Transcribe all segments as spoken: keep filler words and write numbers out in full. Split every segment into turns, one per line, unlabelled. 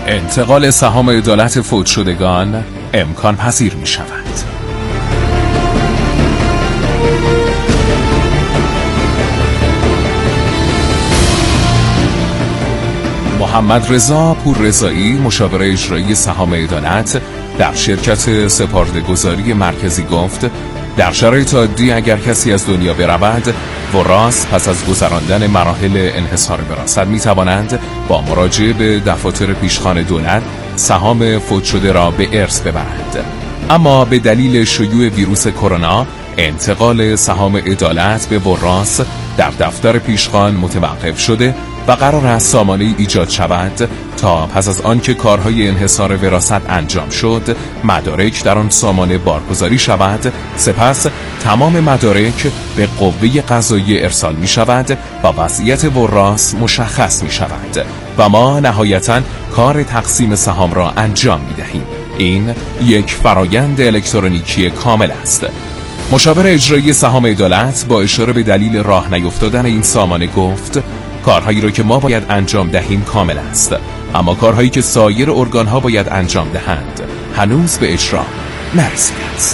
انتقال سهام عدالت فوت شدگان امکان پذیر می شود. محمد رضا پوررضایی، مشاور اجرایی سهام عدالت در شرکت سپرده‌گذاری مرکزی گفت در شرایط عادی اگر کسی از دنیا برود، وراث پس از گذراندن مراحل انحصار وراثت می‌توانند با مراجعه به دفاتر پیشخوان دولت سهام فوت شده را به ارث ببرند. اما به دلیل شیوع ویروس کرونا، انتقال سهام عدالت به وراث در دفتر پیشخوان متوقف شده و قرار است سامانه‌ای ایجاد شود تا پس از آنکه کارهای انحصار وراثت انجام شد، مدارک در آن سامانه بارگذاری شود. سپس تمام مدارک به قوه قضاییه ارسال می شود و وضعیت وراث مشخص می شود و ما نهایتاً کار تقسیم سهام را انجام می دهیم. این یک فرایند الکترونیکی کامل است. مشاور اجرایی سهام عدالت با اشاره به دلیل راه نیفتادن این سامانه گفت کارهایی را که ما باید انجام دهیم کامل است، اما کارهایی که سایر ارگانها باید انجام دهند هنوز به اجرا نرسیده است.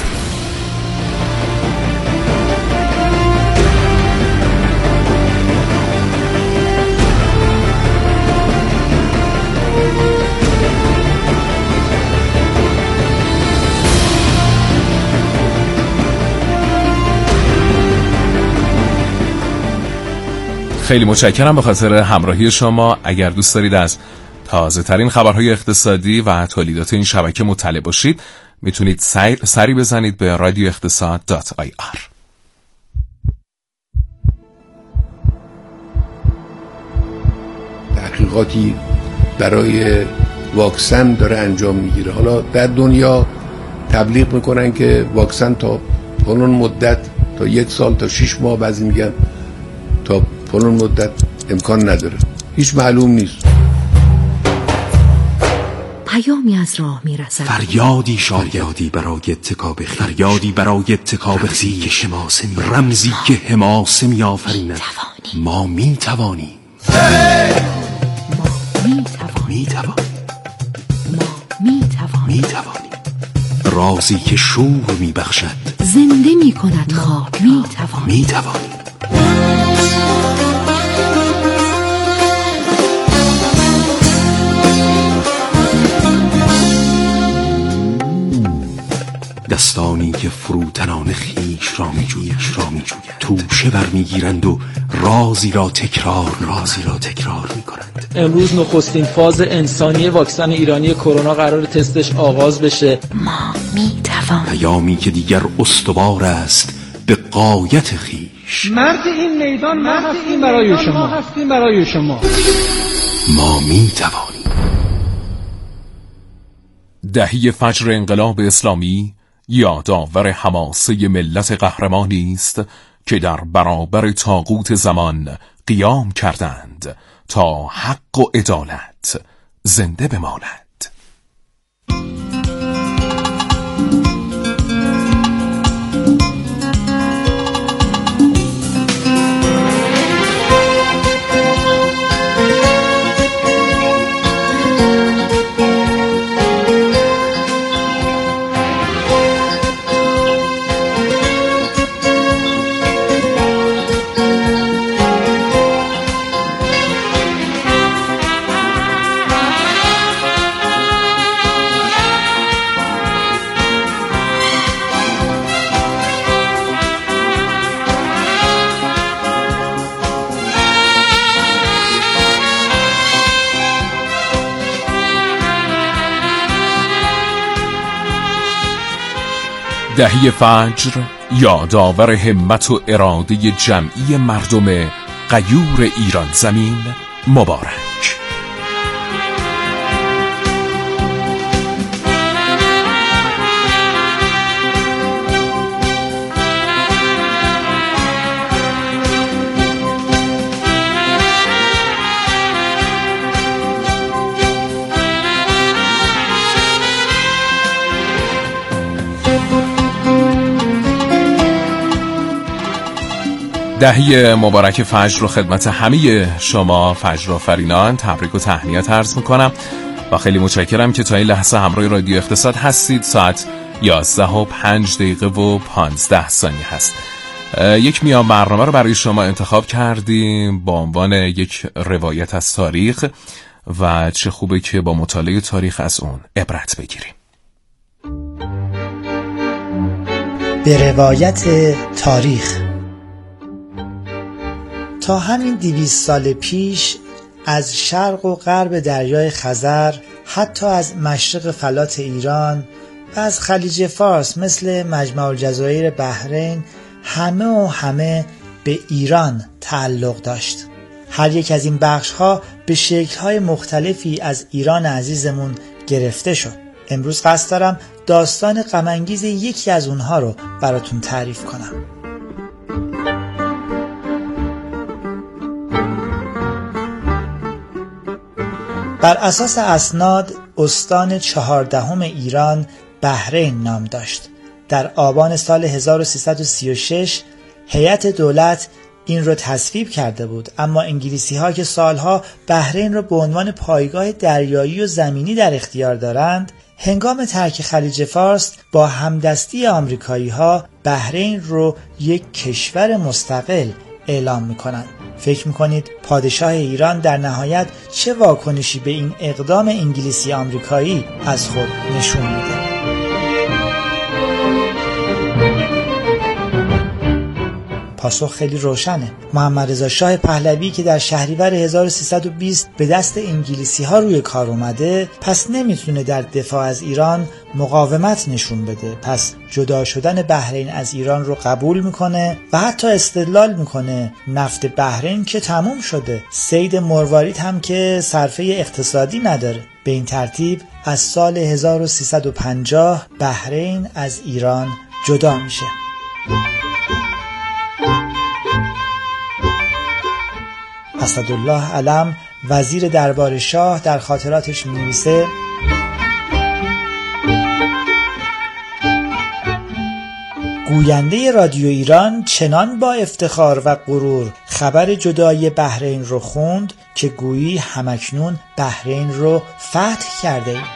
خیلی متشکرم به خاطر همراهی شما. اگر دوست دارید از تازه ترین خبرهای اقتصادی و تولیدات این شبکه مطلع باشید، میتونید سری بزنید به رادیو اقتصاد دات آی آر.
تحقیقاتی برای واکسن داره انجام میگیره. حالا در دنیا تبلیغ میکنن که واکسن تا فلان مدت، تا یک سال، تا شش ماه، بعضی میگن تا فلان مدت امکان نداره. هیچ معلوم نیست.
پیامی از راه میرسد،
فریادی شاید برای اتکاب خیش، فریادی برای اتکاب خیش، رمزی که حماسه می آفریند. ما می توانیم،
ما می توانیم،
می توانیم،
ما می توانیم،
می توانیم. رازی که شور می بخشد،
زنده می کند خاک. می توانیم،
می توانیم. دستانی که فروتنان خیش را می جوید، را می جوید. توشه برمیگیرند و رازی را تکرار رازی را تکرار می کنند.
امروز نخستین فاز انسانی واکسن ایرانی کرونا قرار تستش آغاز بشه.
ما می توانیم.
پیامی که دیگر استوار است به غایت خیش.
مرد این میدان ما هستیم برای شما، هستیم برای شما.
ما می توانیم.
دهی فجر انقلاب اسلامی یادآور حماسه ملت قهرمانی است که در برابر طاغوت زمان قیام کردند تا حق و عدالت زنده بماند. دهی فجر یادآور همت و اراده جمعی مردم غیور ایران زمین مبارک. دهی مبارک فجر رو خدمت همه شما فجر آفرینان تبریک و تهنیت عرض میکنم. و خیلی متشکرم که تا این لحظه همراه رادیو اقتصاد هستید. ساعت یازده و پنج دقیقه و پانزده ثانیه هست. یک میان برنامه رو برای شما انتخاب کردیم با عنوان یک روایت از تاریخ و چه خوبه که با مطالعه تاریخ از اون عبرت بگیریم.
به روایت تاریخ. تا همین دویست سال پیش از شرق و غرب دریای خزر، حتی از مشرق فلات ایران و از خلیج فارس مثل مجمع الجزایر بحرین، همه و همه به ایران تعلق داشت. هر یک از این بخش‌ها به شکل‌های مختلفی از ایران عزیزمون گرفته شد. امروز قصد دارم داستان غم‌انگیز یکی از اونها رو براتون تعریف کنم. بر اساس اسناد استان چهاردهم ایران بحرین نام داشت. در آبان سال هزار و سیصد و سی و شش هیئت دولت این رو تصویب کرده بود، اما انگلیسی ها که سالها بحرین رو به عنوان پایگاه دریایی و زمینی در اختیار دارند، هنگام ترک خلیج فارس با همدستی آمریکایی ها بحرین رو یک کشور مستقل اعلام میکنند. فکر میکنید پادشاه ایران در نهایت چه واکنشی به این اقدام انگلیسی آمریکایی از خود نشون میده؟ پاسخ خیلی روشنه. محمد رضا شاه پهلوی که در شهریور هزار و سیصد و بیست به دست انگلیسی ها روی کار اومده، پس نمیتونه در دفاع از ایران مقاومت نشون بده. پس جدا شدن بحرین از ایران رو قبول میکنه و حتی استدلال میکنه نفت بحرین که تموم شده، صید مروارید هم که صرفه اقتصادی نداره. به این ترتیب از سال هزار و سیصد و پنجاه بحرین از ایران جدا میشه. اسدالله علم وزیر دربار شاه در خاطراتش می‌نویسه: گوینده رادیو ایران چنان با افتخار و غرور خبر جدایی بحرین رو خوند که گویی همکنون بحرین رو فتح کرده ایم.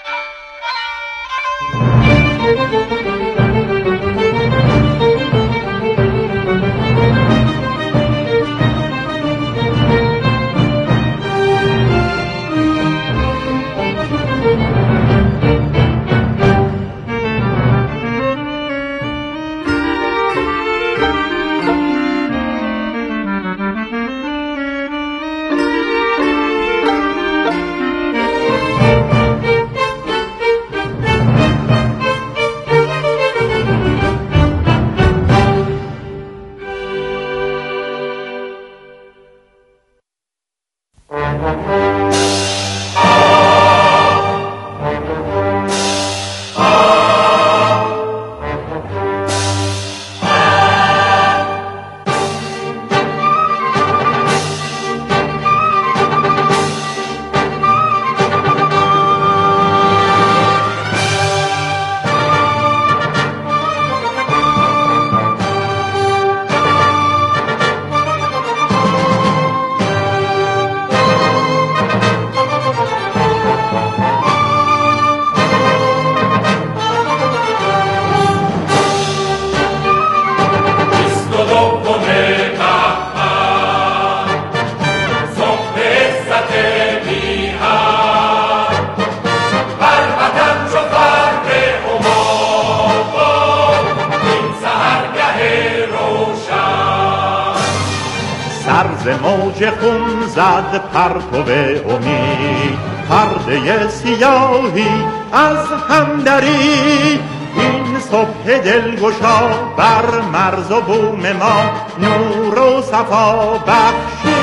موج خون زد پرتو امید، پرده سیاهی از هم درید. این صبح دلگشا بر مرز و بوم ما نور و صفا بخشید.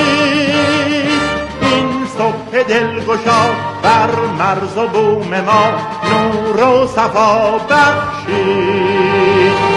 این صبح دلگشا بر مرز و بوم ما نور و صفا بخشید.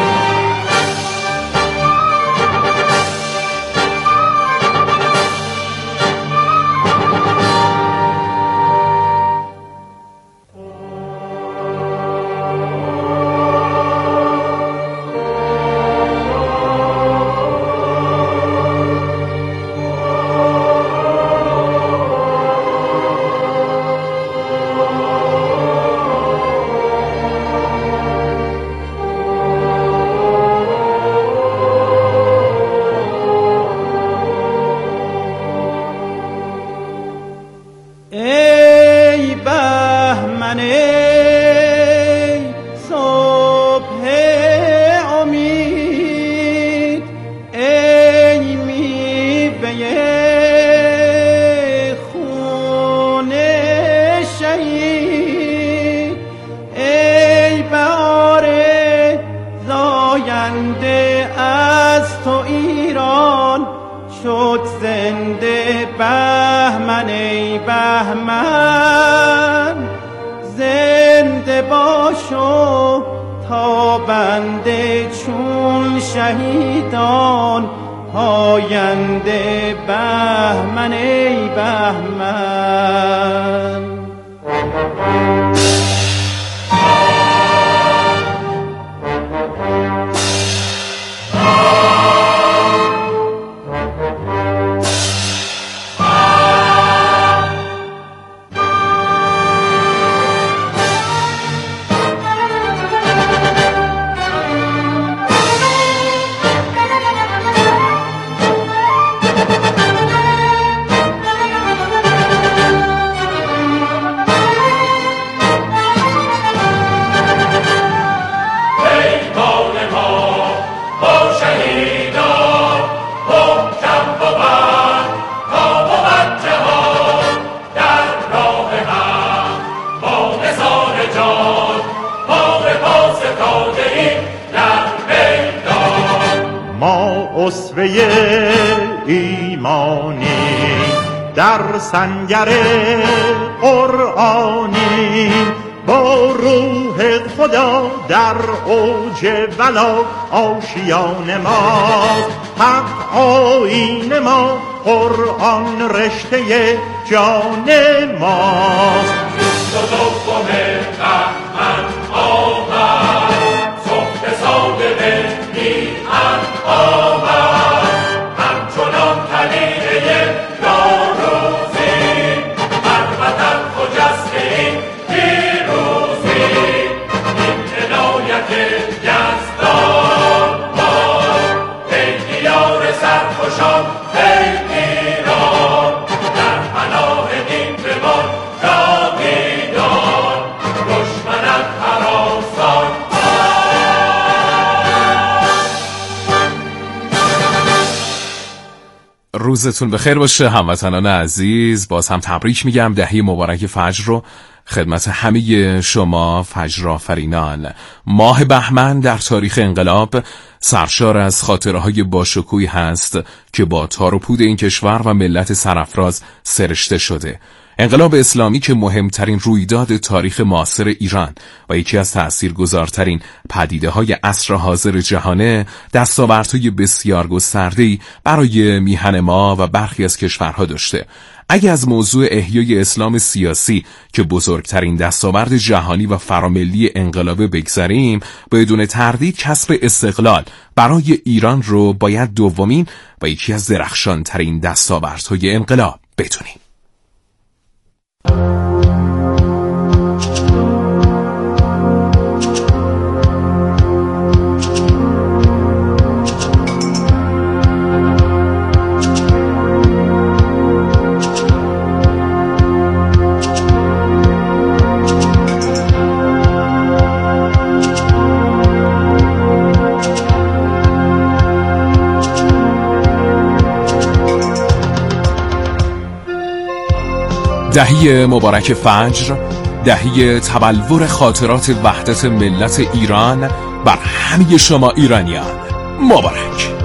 ای بهمن ای صبح امید، ای میوه خون شهید، ای بهار زاینده از تو ایران شد زنده. بهمن ای بهمن زنده باشو تا بنده چون شهیدان پاینده. بهمن ای بهمن.
اسوه ایمانی در سنگر قرآنی، با روح خدا در اوج ولا آشیان ما. حق آیین ما، قرآن رشته جان ماست. بیست و دوم بهمن آمد، صبح صادق میهن آمد، همچنان پدیده نوروزی، هر وطن خجسته این پیروزی. این عنایت یزدان باد، ای دیار سرخوشان ای ایران، در پناه دین بمان جاویدان، دشمنت هراسان.
روزتون بخیر باشه هموطنان عزیز. باز هم تبریک میگم دهه مبارک فجر رو خدمت همه شما فجرآفرینان. ماه بهمن در تاریخ انقلاب سرشار از خاطره‌های باشکوهی هست که با تار و پود این کشور و ملت سرافراز سرشته شده. انقلاب اسلامی که مهمترین رویداد تاریخ معاصر ایران و یکی از تأثیرگذارترین پدیده‌های عصر حاضر جهانه، دستاوردهای بسیار گسترده‌ای برای میهن ما و برخی از کشورها داشته. اگه از موضوع احیای اسلام سیاسی که بزرگترین دستاورد جهانی و فراملی انقلابه بگذریم، بدون تردید کسب استقلال برای ایران رو باید دومین و یکی از درخشانترین دستاوردهای انقلاب بدونیم. دهه مبارک فجر، دهه تبلور خاطرات وحدت ملت ایران بر همه شما ایرانیان مبارک.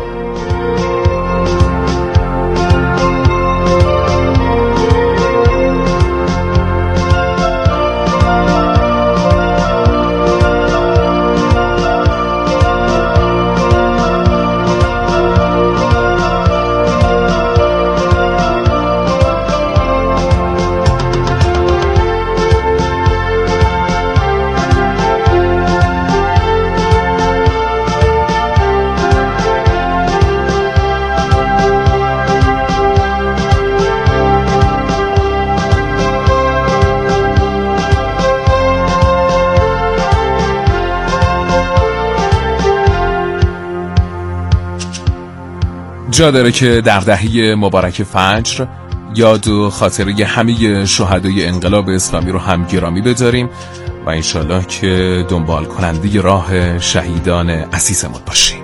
جا داره که در دهه مبارک فجر یاد و خاطره همه شهدای انقلاب اسلامی رو هم گرامی بداریم و انشالله که دنبال کننده راه شهیدان عزیزمون باشیم.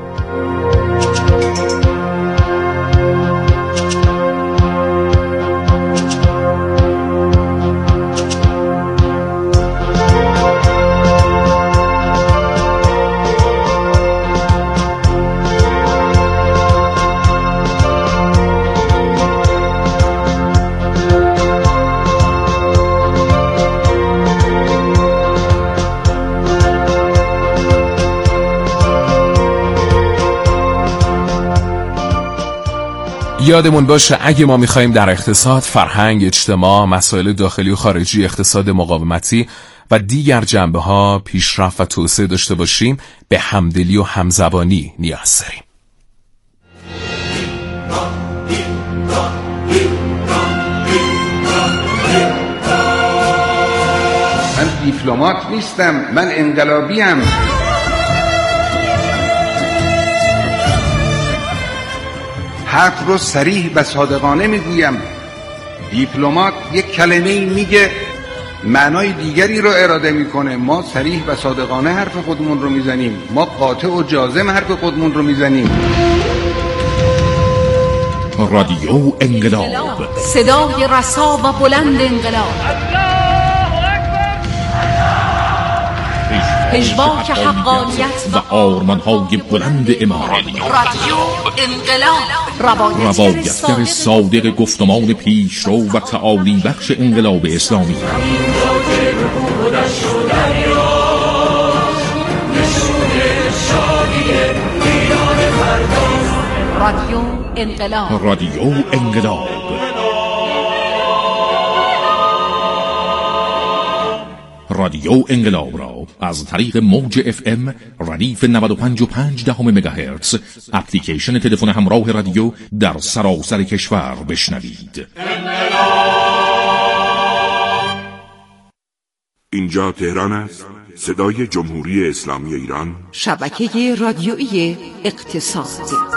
یادمون باشه اگه ما میخوایم در اقتصاد، فرهنگ، اجتماع، مسائل داخلی و خارجی اقتصاد مقاومتی و دیگر جنبه‌ها پیشرفت و توسعه داشته باشیم، به همدلی و همزبانی نیاز داریم.
من دیپلمات نیستم، من انقلابیم. حرف رو صریح و صادقانه میگویم. دیپلمات یک کلمه میگه معنای دیگری رو اراده میکنه. ما صریح و صادقانه حرف خودمون رو میزنیم، ما قاطع و جازم حرف خودمون رو میزنیم.
رادیو انقلاب،
صدای رسا و بلند انقلاب، پژواک حقانیت
و آرمان‌های بلند امارات.
رادیو انقلاب،
روایتگر صادق گفتمان پیشرو و تعالی بخش انقلاب اسلامی.
رادیو انقلاب،
رادیو انقلاب. رادیو انقلاب را از طریق موج اف ام ردیف نود و پنج و پنج دهم مگاهرتز، اپلیکیشن تلفن همراه رادیو در سراسر کشور بشنوید.
اینجا تهران است، صدای جمهوری اسلامی ایران،
شبکه رادیویی اقتصاد.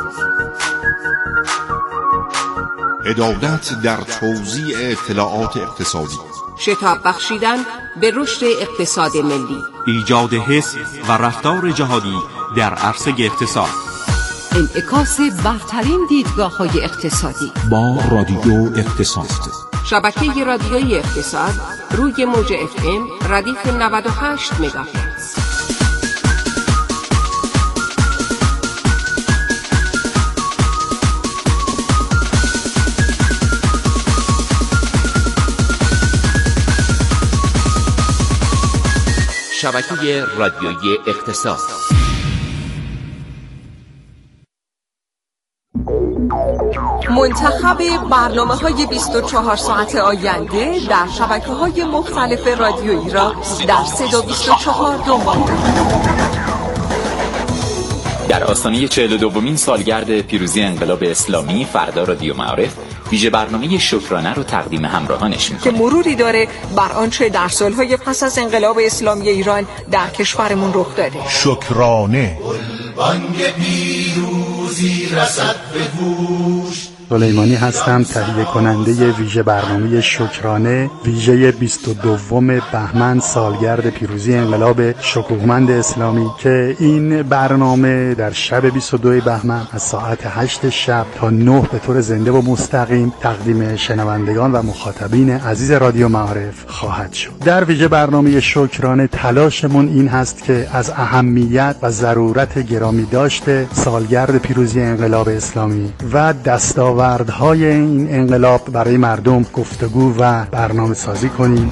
عدالت در توزیع اطلاعات اقتصادی،
شتاب بخشیدن به رشد اقتصاد ملی،
ایجاد حس و رفتار جهادی در عرصه اقتصاد،
انعکاس برترین دیدگاه‌های اقتصادی
با رادیو اقتصاد.
شبکه رادیویی اقتصاد روی موج اف ام ردیف نود و هشت مگاهرتز.
شبکه رادیویی اقتصاد.
منتخب برنامه‌های بیست و چهار ساعت آینده در شبکه‌های مختلف رادیویی را در صدا بیست و چهار دنبال
در آستانه چهل و دومین سالگرد پیروزی انقلاب اسلامی، فردا رادیو معارف ویژه برنامه شکرانه رو تقدیم همراهانش می‌کنه
که مروری داره بر آنچه در سالهای پس از انقلاب اسلامی ایران در کشورمون رخ داده.
شکرانه.
بانگ پیروزی رسد به گوش.
سلیمانی هستم، تهیه کننده ویژه برنامه شکرانه، ویژه بیست و دوم بهمن سالگرد پیروزی انقلاب شکوهمند اسلامی که این برنامه در شب بیست و دو بهمن از ساعت هشت شب تا نه به طور زنده و مستقیم تقدیم شنوندگان و مخاطبین عزیز رادیو معارف خواهد شد. در ویژه برنامه شکرانه تلاشمون این هست که از اهمیت و ضرورت گرامی داشته سالگرد پیروزی انقلاب اسلامی و دستاوردهای این انقلاب برای مردم گفتگو و برنامه سازی کنیم.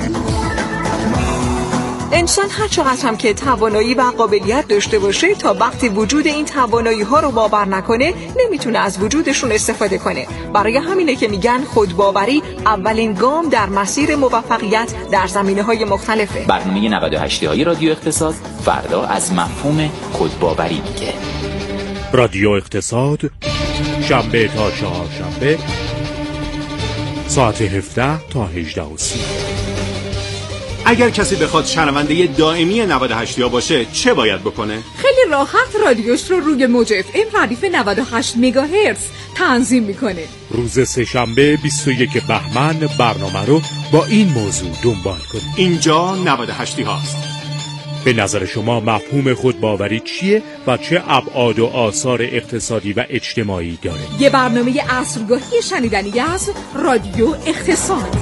انسان هر چقدر هم که توانایی و قابلیت داشته باشه، تا وقتی وجود این توانایی ها رو باور نکنه نمیتونه از وجودشون استفاده کنه. برای همینه که میگن خودباوری اولین گام در مسیر موفقیت در زمینه‌های مختلفه.
برنامه نود و هشت های رادیو اقتصاد فردا از مفهوم خودباوری میگه.
رادیو اقتصاد شنبه تا چهارشنبه، شنبه ساعت هفده تا هجده و سی.
اگر کسی بخواد شنونده دائمی نود و هشت باشه چه باید بکنه؟
خیلی راحت رادیوش رو روی موج اف ام ردیف نود و هشت مگاهرتز تنظیم میکنه.
روز سه‌شنبه بیست و یک بهمن برنامه رو با این موضوع دنبال کنید.
اینجا نود و هشت هاست.
به نظر شما مفهوم خودباوری چیه و چه ابعاد و آثار اقتصادی و اجتماعی داره؟
یه برنامه عصرگاهی شنیدنی از رادیو اقتصاد.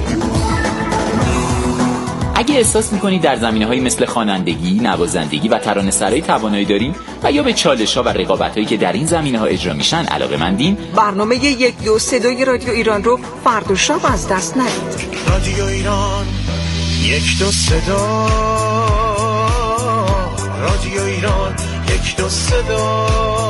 اگه احساس میکنید در زمینه‌هایی مثل خوانندگی، نوازندگی و ترانه‌سرایی توانایی دارین و یا به چالش‌ها و رقابت‌هایی که در این زمینه‌ها اجرا میشن علاقه‌مندین،
برنامه یک دو صدای رادیو ایران رو فردا و شب از دست ندید.
رادیو ایران یک دو صدا، رادیو ایران یک دو صدا.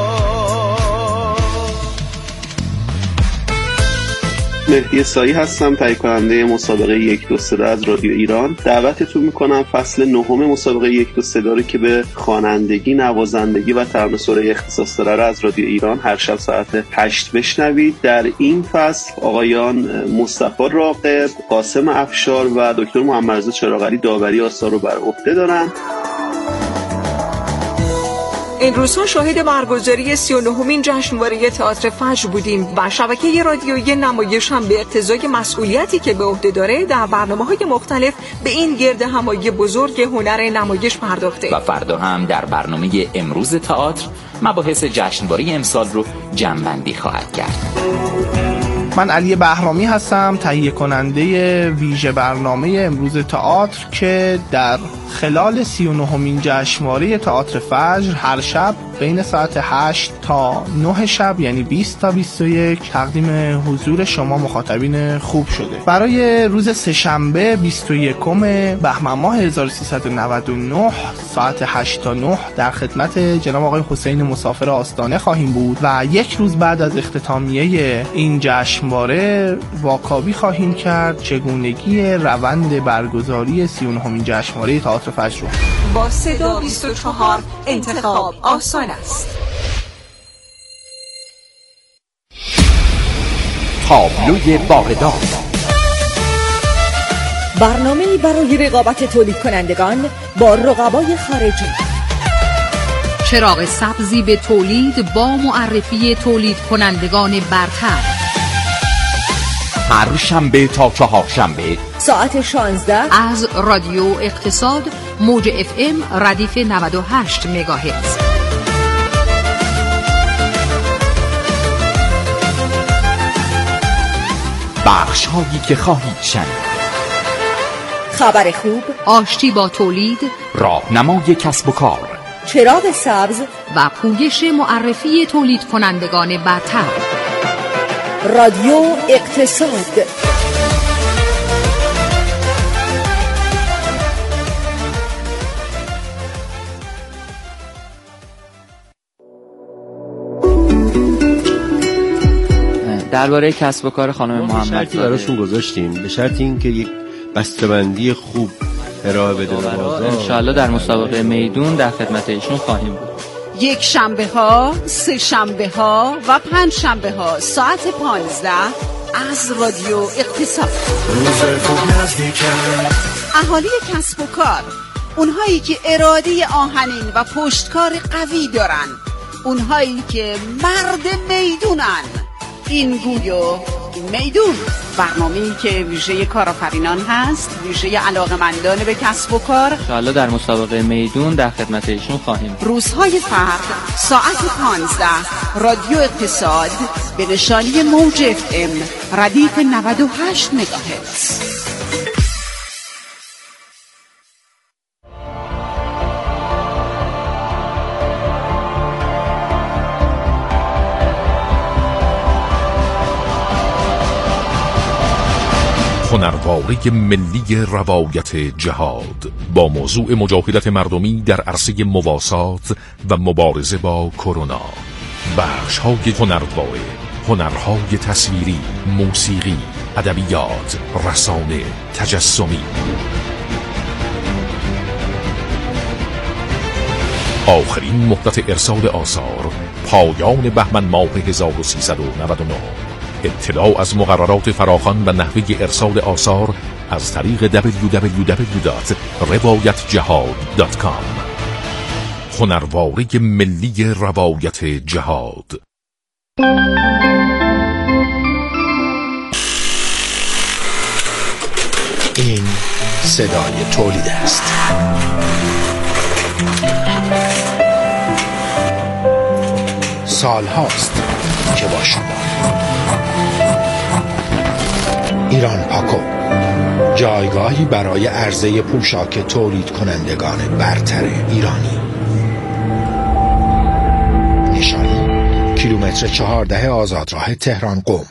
مهدی سایی هستم، تهیه کننده مسابقه یک دو صدا از رادیو ایران. دعوتتون میکنم فصل نهم مسابقه یک دو صدا رو که به خوانندگی، نوازندگی و ترانه‌سرایی اختصاص داره رو از رادیو ایران هر شب ساعت هشت بشنوید. در این فصل آقایان مصطفی راغب، قاسم افشار و دکتر محمدرضا چراغعلی داوری آثار رو بر عهده دارن.
این روزها شاهد برگزاری سی و نهمین جشنواره تئاتر فجر بودیم و شبکه رادیویی نمایش هم به اقتضای مسئولیتی که به عهده داره در برنامه‌های مختلف به این گرد همایی بزرگ هنر نمایش پرداخته
و فردا هم در برنامه امروز تئاتر مباحث جشنواره امسال رو جمع‌بندی خواهد کرد.
من علی بهرامی هستم، تهیه کننده ویژه برنامه امروز تئاتر که در خلال سی و نهمین جشنواره تئاتر فجر هر شب بین ساعت هشت تا نه شب، یعنی بیست تا بیست و یک، تقدیم حضور شما مخاطبین خوب شده. برای روز سه‌شنبه بیست و یکم بهمن ماه هزار و سیصد و نود و نه ساعت هشت تا نه در خدمت جناب آقای حسین مسافر آستانه خواهیم بود و یک روز بعد از اختتامیه این جشنواره واکاوی خواهیم کرد چگونگی روند برگزاری سی و نهمین جشنواره تئاتر فجر رو.
با صدا بیست و چهار انتخاب آسان است.
تابلوی باغدار،
برنامه‌ای برای رقابت تولید کنندگان با رقبای خارجی.
چراغ سبزی به تولید با معرفی تولید کنندگان برتر.
هر شنبه تا چهارشنبه
ساعت شانزده
از رادیو اقتصاد موج اف ام ردیف نود و هشت مگاهرتز.
بخش هایی که خواهید شنید:
خبر خوب،
آشتی با تولید،
راهنمای کسب و کار،
چراغ سبز
و پویش معرفی تولید کنندگان برتر.
رادیو اقتصاد.
درباره کسب و کار خانم محمد
شرطی براشون گذاشتیم، به شرط اینکه یک بسته‌بندی خوب ارائه بده به بازار.
انشالله در مسابقه میدون در خدمت ایشون خواهیم بود.
یک شنبه ها، سه شنبه ها و پنج شنبه ها ساعت پانزده از رادیو اقتصاد.
روز خوب نزدیکه.
اهالی کسب و کار، اونهایی که اراده آهنین و پشتکار قوی دارن، اونهایی که مرد میدونن، این گویو این میدون، برنامه‌ای که ویژه کارآفرینان هست، ویژه علاقه‌مندان به کسب و کار.
انشالله در مسابقه میدون در خدمت ایشون خواهیم.
روزهای فرد ساعت پانزده رادیو اقتصاد به نشانی موج اف ام ردیف نود و هشت مگاهرتز.
هنرپاره ملی روایت جهاد با موضوع مجاهدت مردمی در عرصه مواسات و مبارزه با کرونا. بخش‌های هنرپاره، هنرهای تصویری، موسیقی، ادبیات، رسانه، تجسمی. آخرین مدت ارسال آثار پایان بهمن ماه هزار و سیصد و نود و نه. اطلاع از مقررات فراخوان و نحوه ارسال آثار از طریق دبلیو دبلیو دبلیو دات روایت جهاد دات کام. هنرواره ملی روایت جهاد.
این صدای تولید است. سال هاست که با شما. ایران پاکو، جایگاهی برای عرضه پوشاک تولید کنندگان برتر ایرانی. نشانی کیلومتر چهارده آزادراه تهران قم.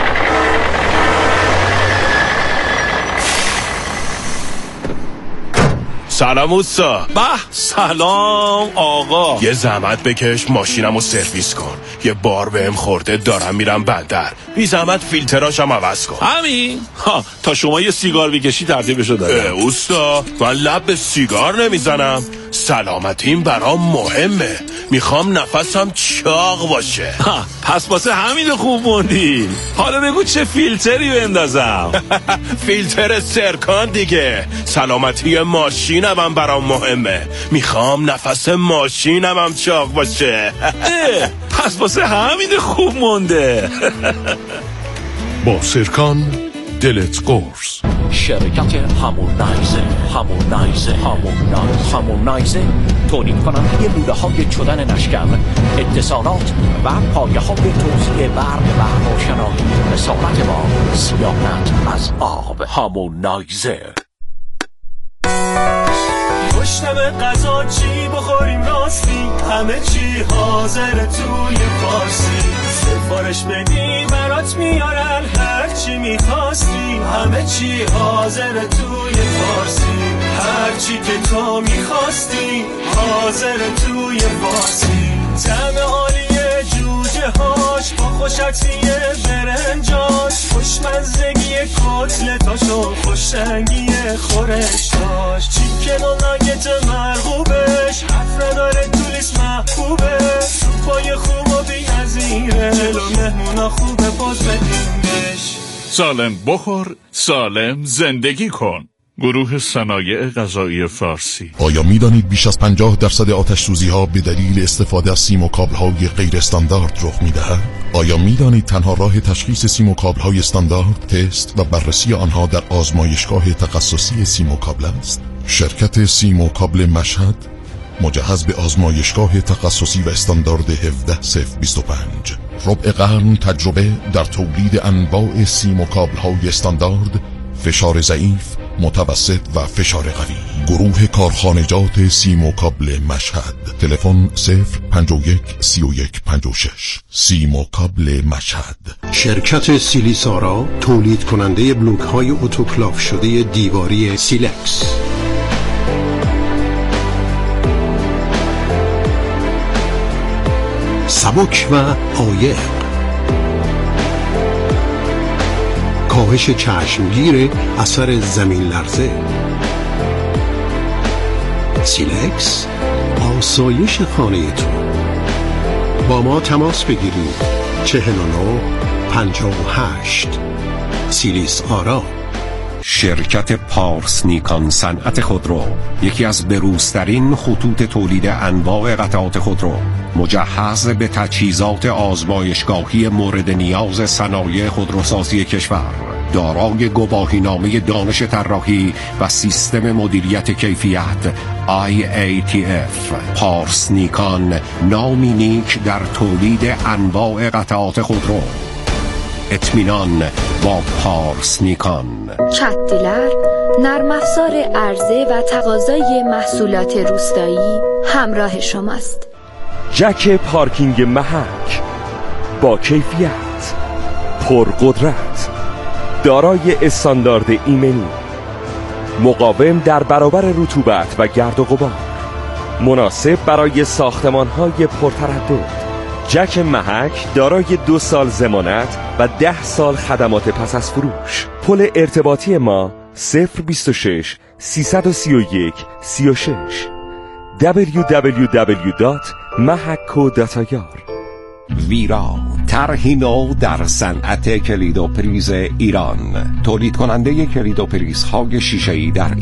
سلام اوستا. به سلام آقا. یه زحمت بکش ماشینمو سرویس کن. یه بار بهم خورده دارم میرم بندر. بی زحمت فیلتراشم عوض کن.
همین؟ ها تا شما یه سیگار بکشی ترتیبشو دادم.
اوستا من لب به سیگار نمیزنم. سلامتیم برام مهمه. میخوام نفسم چاق باشه.
ها پس واسه همین خوب موندی. حالا بگو چه فیلتری بندازم؟
فیلتر سرکان دیگه. سلامتی ماشینم هم برام مهمه. میخوام نفس ماشینم هم چاق باشه.
پس واسه همین خوب مونده.
با سرکان دلت قرص.
شرکت هامونایزر هامونایزر هامونایزر هامونایزر تولید کننده لوله های چدن نشکم، اتصالات و پایه های توزیع برق و روشنایی. رسالت ما صیانت از آب. هامونایزر.
گشتم غذا چی بخوریم راستی، همه چی حاضر توی فارسی. سفارش بدی برات میارن هر چی میخواستی، همه چی حاضر توی فارسی. هر چی که تو میخواستی حاضر توی فارسی. طعم عالیه جوجه هاش با خوشکسیه برنجاش، خوشمزگی کتلتاشو خوشنگی خورشتاش. چیکن و ناگت مرغوبش حرف نداره تو لیست محبوبه. سوپای خوب و بی نظیره، جلو مهمونا خوبه باز بدیم بش.
سالم بخور سالم زندگی کن. گروه صنایع غذایی فارسی.
آیا می دانید بیش از پنجاه درصد آتش سوزی ها به دلیل استفاده از سیم و کابل های غیر استاندارد رخ می دهد؟ آیا می دانید تنها راه تشخیص سیم و کابل های استاندارد تست و بررسی آنها در آزمایشگاه تخصصی سیم و کابل است؟ شرکت سیم و کابل مشهد مجهز به آزمایشگاه تخصصی و استاندارد هفده صفر بیست و پنج، ربع قرن تجربه در تولید انواع سیم و کابل های استاندارد، فشار ضعیف، متوسط و فشار قوی. گروه کارخانجات سیم و کابل مشهد. تلفن صفر پنج یک سی و یک پنج شش. سیم و کابل مشهد.
شرکت سیلیسارا تولید کننده بلوک های اتوکلاف شده دیواری سیلکس. سبک و عایق، کاهش چشمگیر اثر زمین لرزه. سیلکس، آسایش خانه تو. با ما تماس بگیرید. چهل و نه پنجاه و هشت. سیلیس آرا.
شرکت پارس نیکان صنعت خودرو، یکی از بروزترین خطوط تولید انواع قطعات خودرو، مجهز به تجهیزات آزمایشگاهی مورد نیاز صنایع خودروسازی کشور، دارای گواهینامه دانش طراحی و سیستم مدیریت کیفیت آی ای تی اف. پارس نیکان، نامی نیک در تولید انواع قطعات خودرو. اطمینان با پارس نیکان.
چت دیلر، نرم افزار عرضه و تقاضای محصولات روستایی همراه شماست.
جک پارکینگ محک، با کیفیت، پرقدرت، دارای استاندارد ایمنی، مقاوم در برابر رطوبت و گرد و غبار، مناسب برای ساختمان‌های پرتردد. جک محک دارای دو سال ضمانت و ده سال خدمات پس از فروش. پل ارتباطی ما صفر بیست و شش سیصد و سی و یک سی و شش. دبلیو دبلیو دبلیو دات محک دات آی آر.
ویرا، طرحی نو در صنعت کلید و پریز ایران. تولید کننده کلید و پریزهای شیشه‌ای در